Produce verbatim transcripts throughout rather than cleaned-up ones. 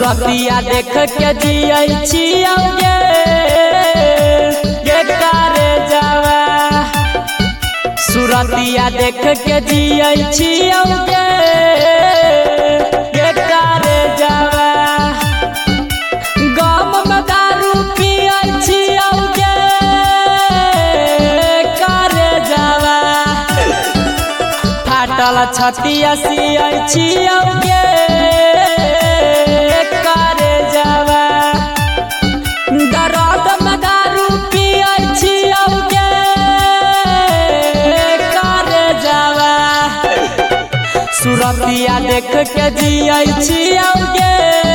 सुरतिया देख के जियै छियौ गे गे करे जावा सुरतिया देख के जियै छियौ गे गे करे जावा गम में दारू पियै छियौ गे करे जावा फाटल छतिया सियै छियौ गे करे जावा दर्द में दारू पियै छियौ गे करे जावा सुरतिया देख के जियै छियौ गे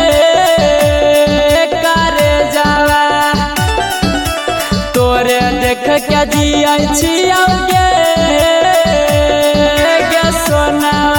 करे जावा तोरे देख के जियै छियौ गे गे सोनावा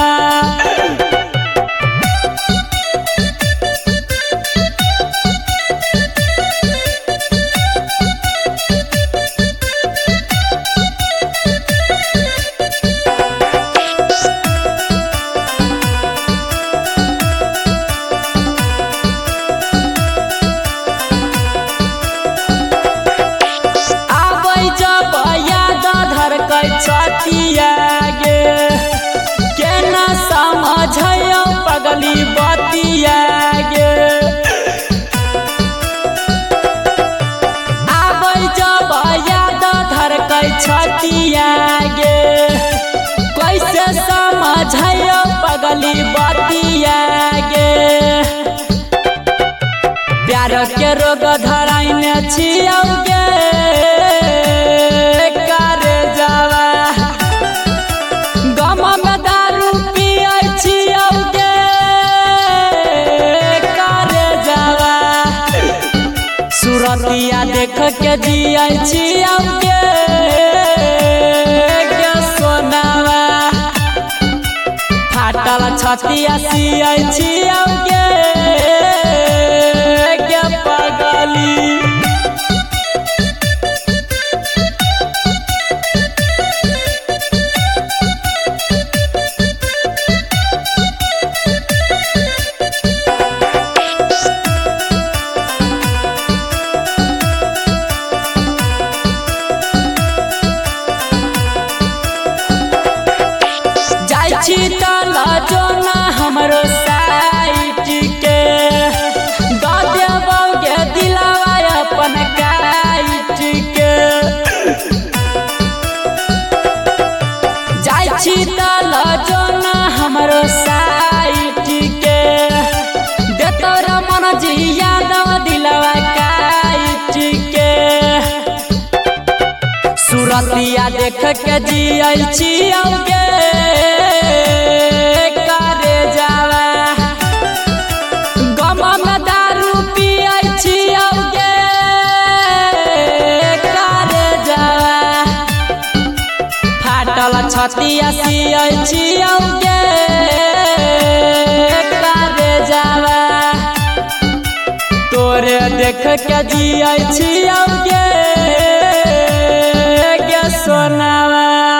छतिया गे केना समझियो पगली बतिया गे आबै जब याद धरकै छतिया गे कैसे समझियो पगली बतिया गे प्यार के रोग धराइने छियौ गे करे जावा गम में दारू पियै छियौ गे करे जावा सुरतिया देख के जियै छियौ गे गे सोनावा फाटल छतिया सियै छियौ गे गे पगली जोना हमरो साइट के देबौगे दिलावा अपन काइट के जाइ छी तल जोना हमरो साइट के देतौ रमन जी यादव दिलावा काइट के सुरतिया देख के जियै छियौ गे करे जावा गम में दारू पियै छियौ गे करे जावा फाटल छतिया सियै छियौ गे करे जावा तोरे देख के जियै छियौ गे गे सोनावा।